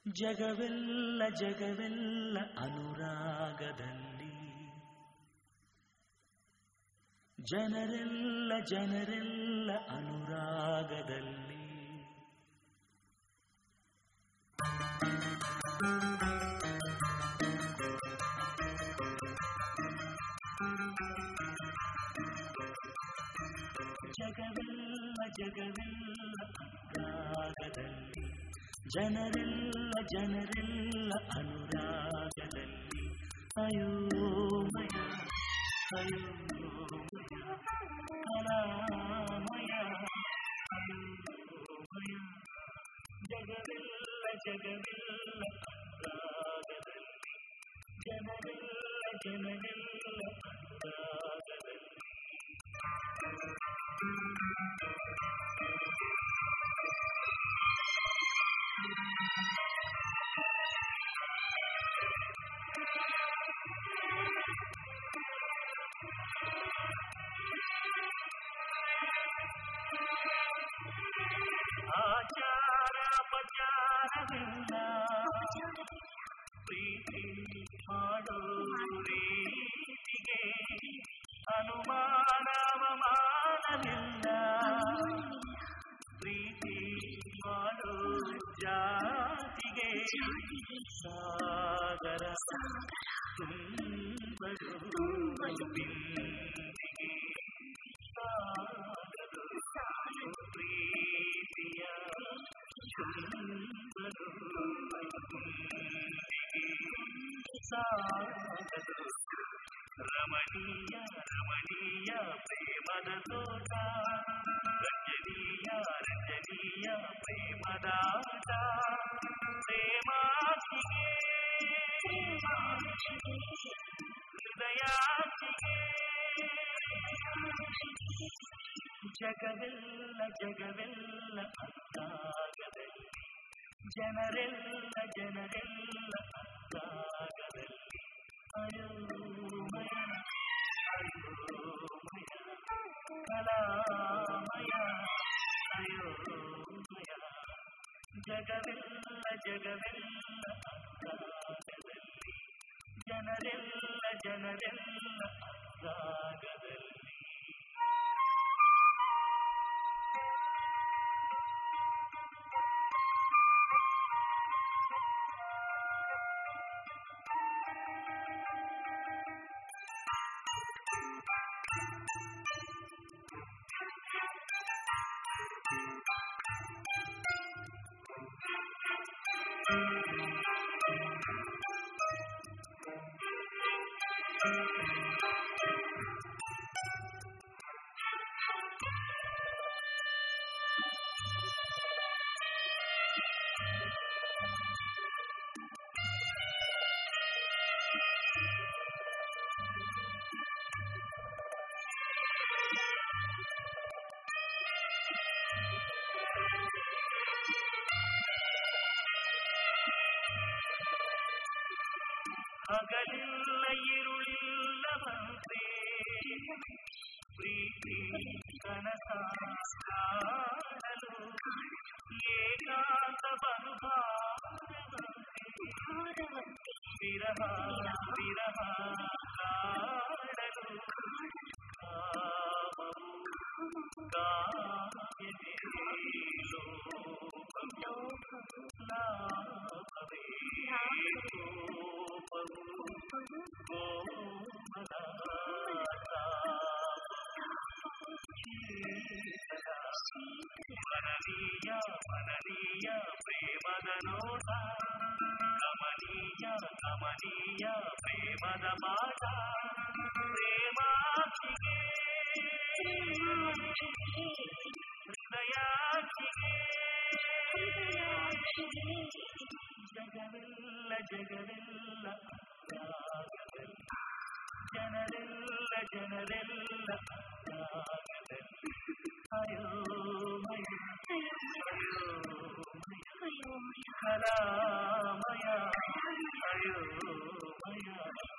ಜಗವೆಲ್ಲ ಜಗವೆಲ್ಲ ಅನುರಾಗದಲ್ಲಿ, ಜನರೆಲ್ಲ ಜನರೆಲ್ಲ ಅನುರಾಗದಲ್ಲಿ. ಜಗವೆಲ್ಲ ಜಗವೆಲ್ಲ ಅನುರಾಗದಲ್ಲಿ, ಜನರೆಲ್ಲ ಜನರೆಲ್ಲ ಅನುರಾಗದಲ್ಲಿ. ಅಯೋಮಯ ಅಯೋಮಯ ಕಲಾಮಯ ಅಯೋಮಯ. ಜಗವೆಲ್ಲ ಜಗವೆಲ್ಲ ಅನುರಾಗದಲ್ಲಿ, ಜನರೆಲ್ಲ ಜನರೆಲ್ಲ ಅನುರಾಗದಲ್ಲಿ. ಆಚಾರ ಪಚಾರವಿಲ್ಲ, ಪ್ರೀತಿ ಮಾಡೋ ರೀತಿಗೆ ಅನುಮಾನ ಅವಮಾನವಿಲ್ಲ. ಪ್ರೀತಿ ಮಾಡೋ ಜಾತಿಗೆ ಸಾಗರ ತುಂಬಲು ಬಿಂದಿಗೆ. ಸಾಗರ ಪ್ರೀತಿಯ ತುಂಬಲು ಸಾಗರ. ರಮಣೀಯ ರಮಣೀಯ ಪ್ರೇಮದ ತೋಟ, ರಂಜನೀಯ ರಂಜನೀಯ ಪ್ರೇಮದಾಟ. ಪ್ರೇಮಾಕ್ಷಿಗೆ ಹೃದಯಾಕ್ಷಿಗೆ. ಜಗವೆಲ್ಲ ಜಗವೆಲ್ಲ ಅನುರಾಗದಲ್ಲಿ, ಜನರೆಲ್ಲ ಜನರೆಲ್ಲ ಅನುರಾಗದಲ್ಲಿ. ಅಯೋಮಯ ಅಯೋಮಯ ಕಲಾಮಯ ಅಯೋಮಯ. ಜಗವೆಲ್ಲ ಜಗವೆಲ್ಲ ಅನುರಾಗದಲ್ಲಿ, ಜನರೆಲ್ಲ ಜನರೆಲ್ಲ ಅನುರಾಗದಲ್ಲಿ. ಹಗಲಿಲ್ಲ ಇರುಳಿಲ್ಲವಂತೆ, ಪ್ರೀತಿ ಕನಸ ಕಾಣಲು ಏಕಾಂತ ಬನುಭಾರವಂತೆ. ವಿರಹ ವಿರಹ ಕಾಡಲು ಕಾಮವು ಕಾಯದೆ ಲೋಕವು ಲಾಭವೇ ಕೋಪವು ಕೋಮಲ ಮನನೀಯ ಮನನೀಯ ಪ್ರೇಮದ ನೋಟ, ಕಮನೀಯ ಕಮನೀಯ ಪ್ರೇಮದ ಪಾಠ. ಪ್ರೇಮಾಕ್ಷಿಗೆ ಹೃದಯಾಕ್ಷಿಗೆ. ಜಗವೆಲ್ಲ ಜಗವೆಲ್ಲ ಅನುರಾಗದಲ್ಲಿ, ಜನರೆಲ್ಲ ಜನರೆಲ್ಲ ಅನುರಾಗದಲ್ಲಿ. ಅಯೋಮಯ ಅಯೋಮಯ ಕಲಾಮಯ ಅಯೋಮಯ.